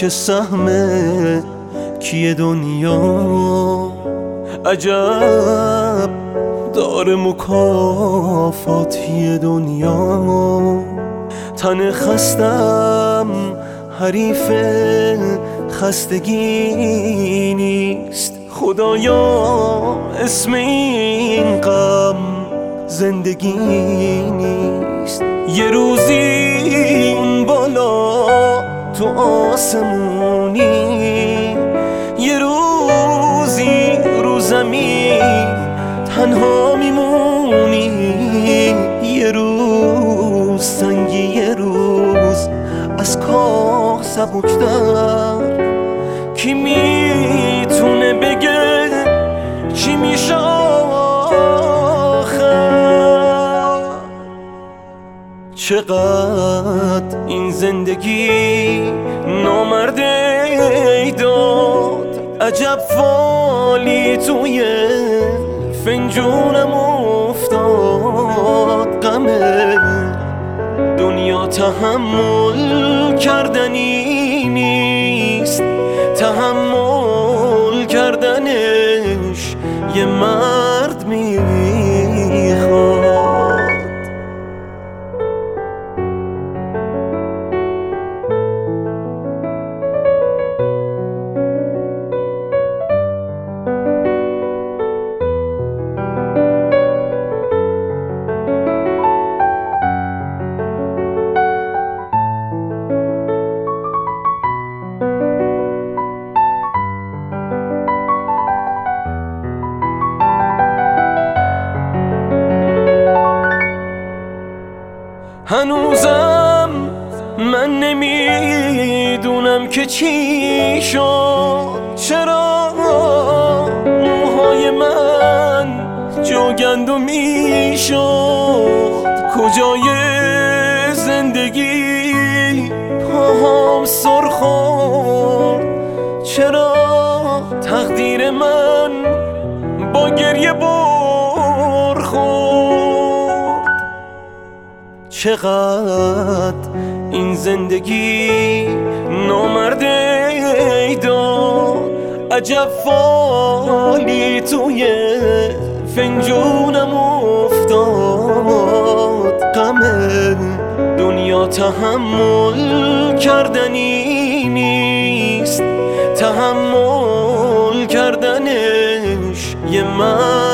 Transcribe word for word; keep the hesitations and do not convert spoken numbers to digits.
که سهمه کیه دنیا عجب داره مکافاتی دنیا. تن خستم حریف خستگی نیست، خدایا اسم این غم زندگی نیست. یه روزی اون بالا تو آسمونی، یه روزی رو زمین تنها میمونی. یه روز سنگی، یه روز از کاه سبکتر. کی میتونه بگه چی میشه آخر؟ چقدر این زندگی نامرده داد، عجب فالی توی فنجونم افتاد. غمه دنیا تحمل کردنی نیست، تحمل کردنش یه مرد میخواد. هنوزم من نمیدونم که چی شد، چرا موهای من جوگندو میشد. کجای زندگی پاهام سر خورد، چرا تقدیر من با گریه برخورد. چقدر این زندگی نامرده داد، عجب فالی توی فنجونم افتاد. غم دنیا تحمل کردنی نیست، تحمل کردنش یه من